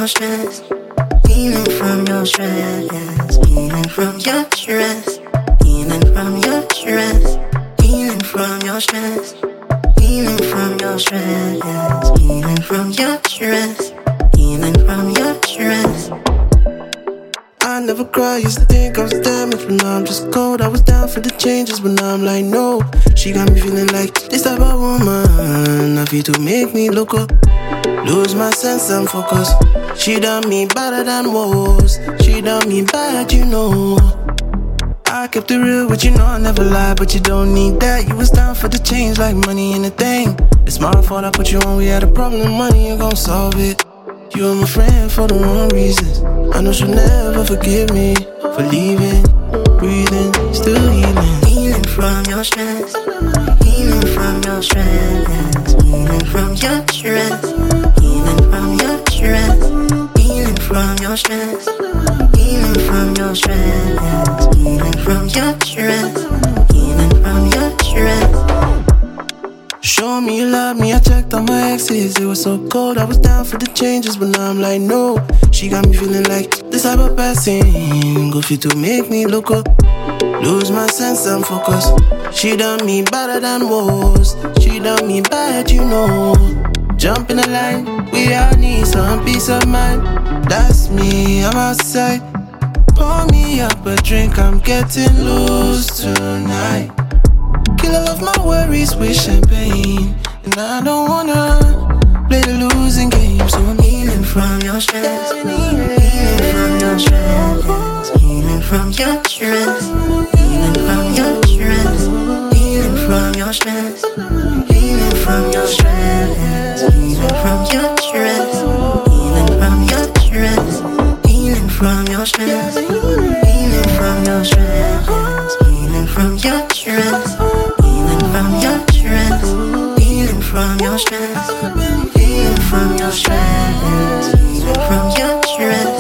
your stress, healing from your stress, healing from your stress, healing from your stress, healing from your stress, healing from your stress, healing from your stress, healing from your stress. I never cry, used to think I was damaged, but now I'm just cold. I was down for the changes, but now I'm like, no. She got me feeling like this type of woman. I feel to make me look up, lose my sense and focus. She done me better than most. She done me bad, you know. I kept it real with you, know I never lie, but you don't need that. You was down for the change like money in a thing. It's my fault I put you on, we had a problem, money, you gon' solve it. You were my friend for the wrong reasons. I know she'll never forgive me for leaving, breathing, still healing. Healing from your stress, healing from your stress, healing from your stress, healing from your stress, healing from your stress, healing from your stress, healing from your stress, healing from your stress. Show me you love me, I checked on my exes. It was so cold, I was down for the changes, but now I'm like, no. She got me feeling like this type of person. Go fit to make me look up, lose my sense and focus. She done me better than most. She done me bad, you know. Jump in the line, we all need some peace of mind. That's me, I'm outside. Pour me up a drink, I'm getting loose tonight. Kill all of my worries with champagne, and I don't wanna play the losing game. So I'm healing from your stress, healing from your stress, healing from your stress, healing from your stress, healing from your stress, healing from your stress, healing from your stress, healing from your stress, healing from your stress, healing from your stress, healing from your stress, healing from your stress, healing from your stress, healing from your stress, healing from your stress.